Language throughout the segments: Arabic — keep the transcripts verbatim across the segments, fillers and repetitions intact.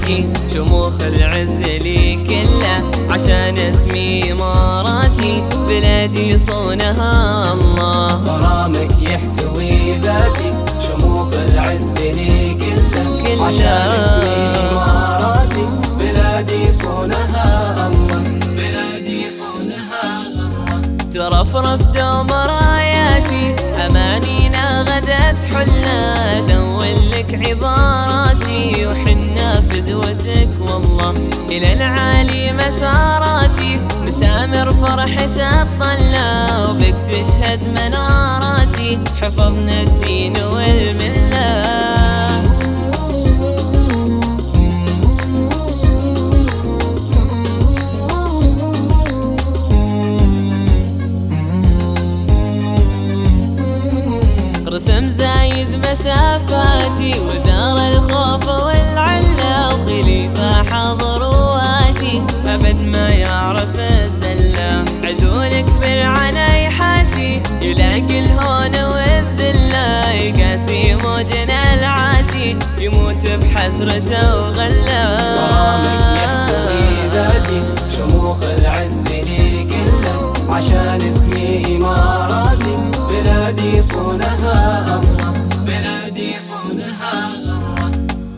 غاياتي، شموخ العز لي كله عشان اسمي إماراتي، بلادي صونها الله. غرامك يحتوي ذاتي، شموخ العز لي كله عشان اسمي إماراتي، بلادي صونها الله، بلادي صونها الله. ترفرف دوم راياتي، أمانينا غدت حلنا، دون لك عباراتي وحنا فدوتك والله. إلى العالي مساراتي، مسامر فرحة الطلة، وبك تشهد مناراتي، حفظنا الدين والملة. رسم زايد مسافاتي، ودار الخوف والعلة، وخليفة حاضر واتي، أبد ما يعرف الزلة. عدولك بالعنايحاتي، يلاقي الهون والذلة، يقاسي موجنا العاتي، يموت بحسرته وغلة. غرامك يحتوي ذاتي، شموخ العز لي كله عشان اسمي إماراتي، بلادي صونها الله، بلادي صونها الله.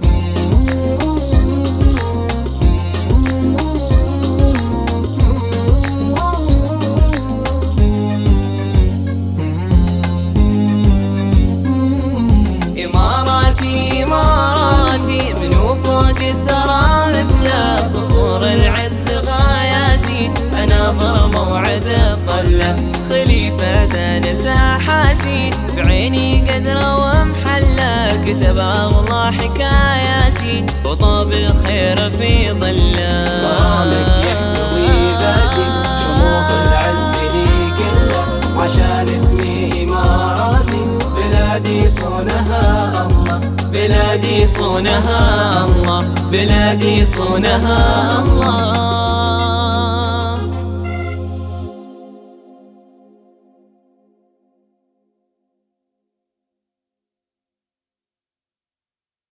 إماراتي إماراتي من فوق الثرى مثل صخور العز غاياتي، أناظر موعد الطلة، خليفة زان ساحاتي، بعيني قدرة ومحلة، كتب الله حكاياتي، وطاب الخير في ظله. غرامك يحتوي ذاتي، شموخ العز لي كله عشان اسمي إماراتي، بلادي صونها الله، بلادي صونها الله، بلادي صونها الله.